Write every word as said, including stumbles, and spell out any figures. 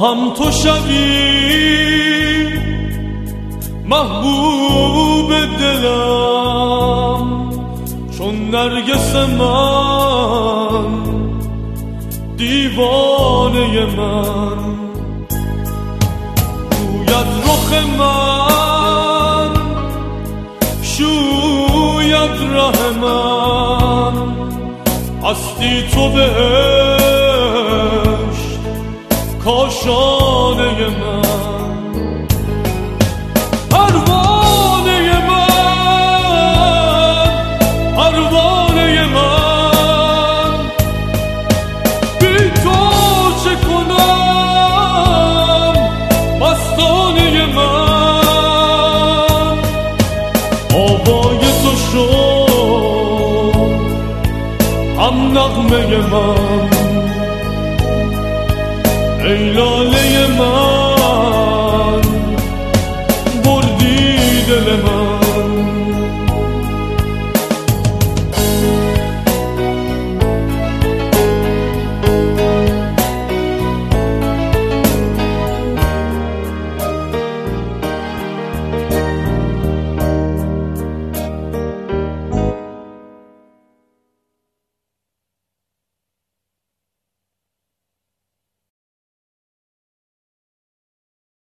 خواهم تو شوی محبوب دلم، چون نرگس من دیوانه من. رویت رخ من شوید ره من، هستی تو بهشت کاشانه من. پروانه من پروانه من، بی تو چه کنم مستانه من. آوای تو شد هم نغمه من، ای لاله من بردی دل من.